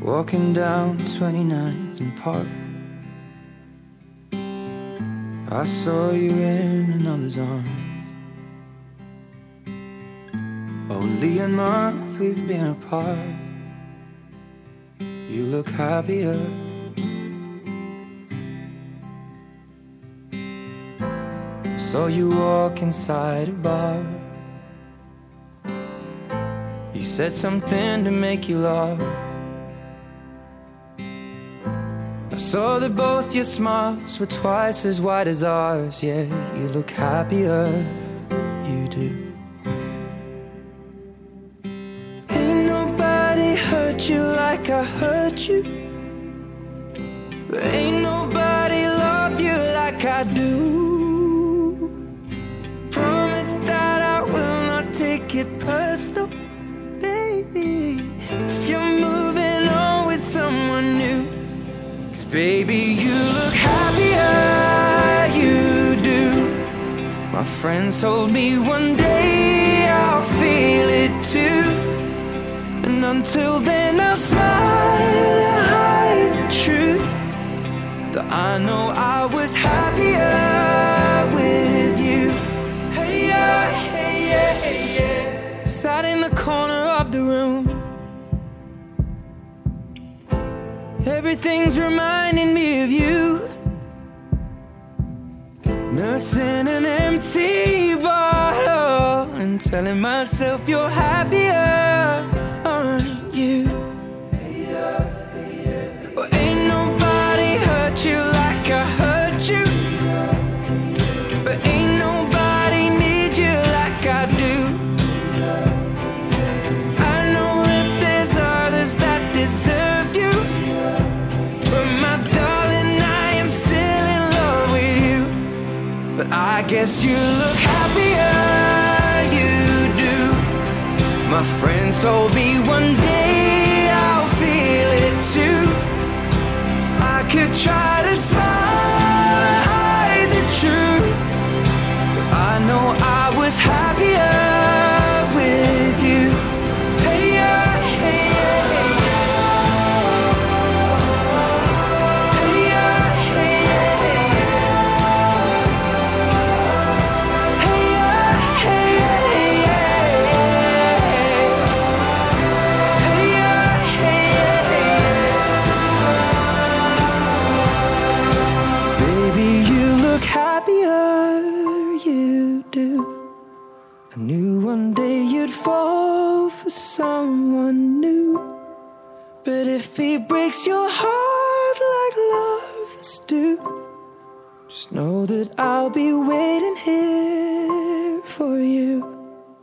Walking down 29th and Park, I saw you in another's arms. Only a month we've been apart. You look happier. Saw you walk inside a bar. You said something to make you laugh. I saw that both your smiles were twice as wide as ours. Yeah, you look happier, you do. Ain't nobody hurt you like I hurt you. Ain't nobody love you like I do. Promise that I will not take it personal, baby, if you're moving on with someone new. Baby, you look happier, you do. My friends told me one day I'll feel it too. And until then I'll smile and hide the truth, that I know I was happier with you. Hey yeah, hey yeah, hey yeah. Sat in the corner of the room. Everything's reminding me of you. Nursing an empty bottle and telling myself you're happier, aren't you? Well, ain't nobody hurt you like I hurt you, but ain't nobody need you like I do. I know that there's others that deserve you, but my darling, I am still in love with you. But I guess you look happier, you do. My friends told me one day I'll feel it too. I could try to smile and hide the truth, but I know I was happier with you. Hey yeah, hey yeah, hey I knew one day you'd fall for someone new, but if he breaks your heart like lovers do, just know that I'll be waiting here for you.